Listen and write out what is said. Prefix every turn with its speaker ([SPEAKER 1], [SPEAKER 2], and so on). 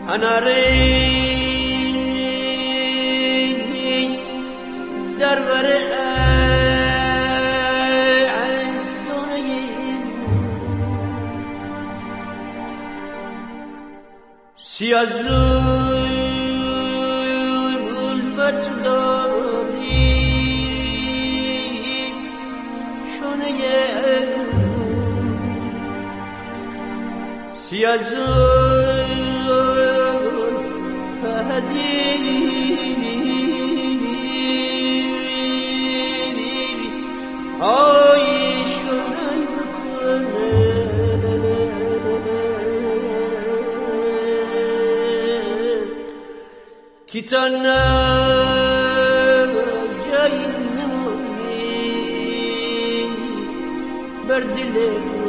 [SPEAKER 1] اناری در وره سیازوی الفت داری شونه سیازوی فهدی آی شونه kitana jayinni berdile